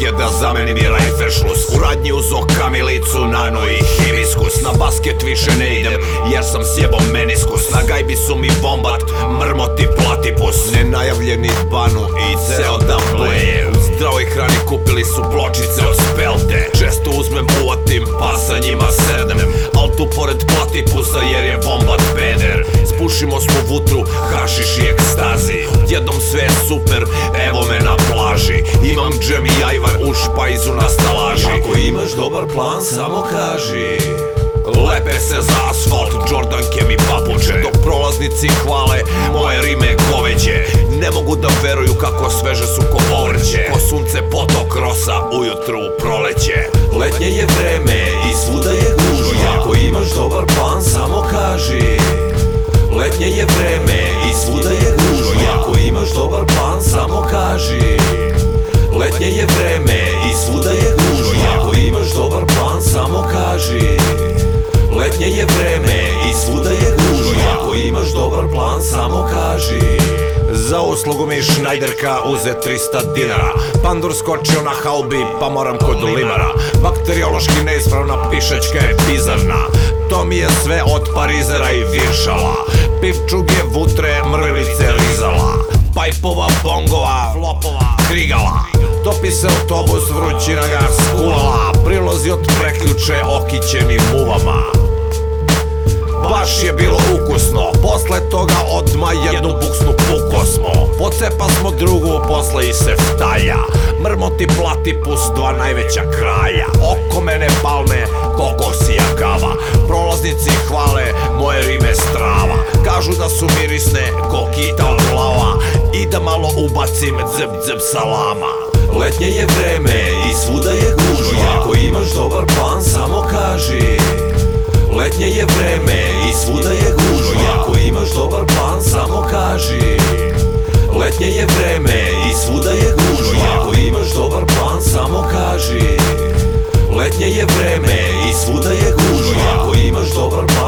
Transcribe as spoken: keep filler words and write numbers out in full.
je da zamenim i rajferšlus. U radnji uzok kamilicu, nano i hibiskus. Na basket više ne idem jer sam sjebao meniskus. Na gajbi su mi bombat, mrmoti platipus. Nenajavljeni banu i ceo dan bleje. U zdravoj hrani kupili su pločice od spelte. Često uzmem uvatim pa sa njima sednem. Al tu pored platipusa jer je bombat peder. Spušimo smo vutru, hašiš i ekstazi. Jednom sve je super, evo me na plaži. Imam džem i ajvar u špajzu na stalaži. Ako imaš dobar plan samo kaži. Lepe se za asfalt, Jordanke mi papuče. Dok prolaznici hvale moje rime goveđe. Ne mogu da veruju kako sveže su ko povrće. Ko sunce potok rosa, ujutru u proleće. Letnje je vreme i svuda je gužva. Ako imaš dobar plan samo kaži. Letnje je vreme i svuda je gužva. Ako imaš dobar plan samo kaži. Letnje je vreme i svuda je gužva. Ako imaš dobar plan samo kaži. Letnje je vreme i svuda je gužva. Ako imaš dobar plan samo kaži. Za uslugu mi Šnajderka uze trista dinara. Pandur skočio na halbi pa moram kod limara. Bakteriološki neispravna pišačka je bizarna. To mi je sve od parizera i viršala. Pivčuge, vutre, mrvilice, rizala. Pajpova, bongova, flopova, krigala. Topi se autobus, vrućina ga skulala. Prilozi od preključe okićenim muvama. Baš je bilo ukusno. Posle toga odma jednu buksnu puko smo. Pocepa smo drugu posle i se vtalja. Mrmoti platipus, dva najveća kraja. Oko mene palme, kokosija kava. Prolaznici hvale moje rime strava. Kažu da su mirisne ko kita od glava. I da malo ubacim dzeb dzeb salama. Letnje je vreme i svuda je gužva. Ako imaš dobar plan samo kaži. Letnje je vreme i svuda je gužva. Ako imaš dobar plan samo kaži. Letnje je vreme i svuda je gužva. Ako imaš dobar plan samo kaži. Letnje je vreme i svuda je gužva. Ako imaš dobar plan